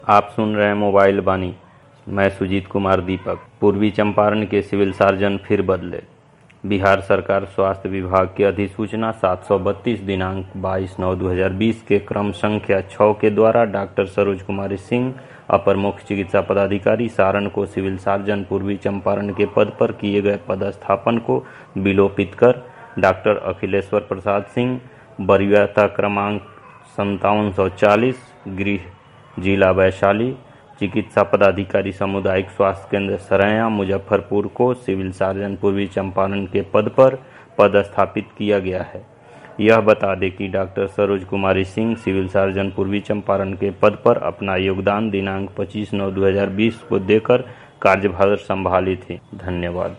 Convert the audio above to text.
आप सुन रहे हैं मोबाइल बानी। मैं सुजीत कुमार दीपक। पूर्वी चंपारण के सिविल सर्जन फिर बदले। बिहार सरकार स्वास्थ्य विभाग की अधिसूचना 732 दिनांक 22/9/2020 के क्रम संख्या 6 के द्वारा डॉक्टर सरोज कुमारी सिंह, अपर मुख्य चिकित्सा पदाधिकारी सारण को सिविल सर्जन पूर्वी चंपारण के पद पर किए गए पदस्थापन को विलोपित कर डॉक्टर अखिलेश्वर प्रसाद सिंह, वरीयता क्रमांक 5740, गृह जिला वैशाली, चिकित्सा पदाधिकारी सामुदायिक स्वास्थ्य केंद्र सरैया मुजफ्फरपुर को सिविल सर्जन पूर्वी चंपारण के पद पर पदस्थापित किया गया है। यह बता दें कि doctor Saroj Kumari Singh civil surgeon Purvi Champaran के पद पर अपना योगदान दिनांक 25/9/2020 को देकर कार्यभार संभाली थी। धन्यवाद।